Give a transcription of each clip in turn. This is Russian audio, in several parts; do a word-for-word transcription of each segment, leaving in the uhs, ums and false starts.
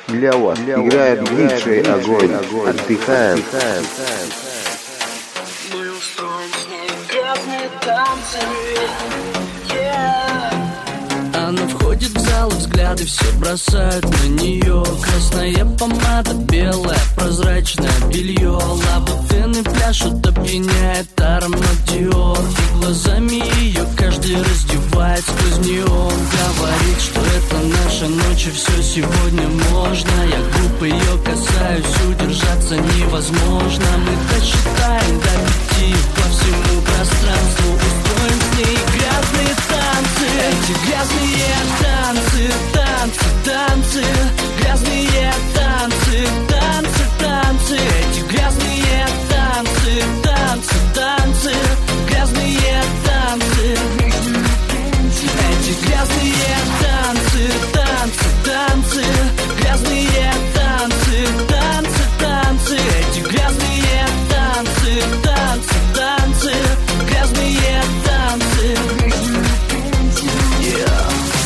Для вас играет диджей Огонь. Отдыхаем. Мы устроим с ней грязные танцы. Yeah. Она входит в зал, взгляды все бросают на нее. Красная помада, белое прозрачное белье. Лабутены пляшут, опьяняет аромат Диор. И глазами ее каждый раздевает сквозь неон. Говорит, что это наша ночь, и все сегодня можно. Я грубо ее касаюсь, удержаться невозможно. Мы досчитаем до пяти по всему пространству. Устроим с ней грязные танцы. Эти грязные танцы, танцы, танцы. Грязные танцы, танцы, танцы. Эти грязные танцы, танцы, танцы. Грязные танцы. Эти грязные танцы, танцы, танцы. Грязные танцы, танцы, танцы. Эти грязные танцы, танцы, танцы. Грязные танцы. Yeah.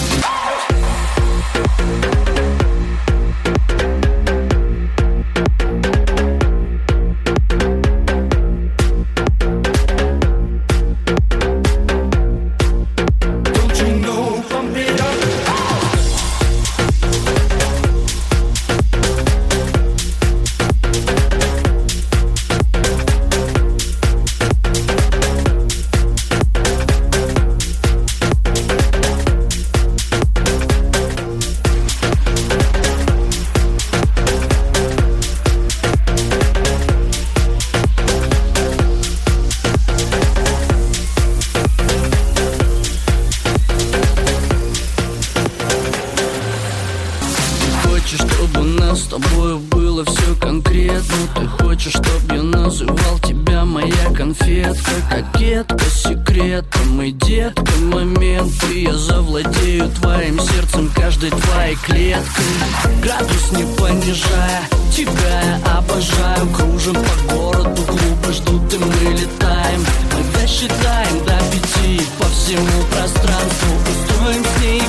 Кокетка, секретом и детка момент. И я завладею твоим сердцем, каждой твоей клеткой. Градус не понижая, тебя я обожаю. Кружим по городу, клубы ждут и мы летаем. Мы досчитаем до пяти по всему пространству. Устроим с ней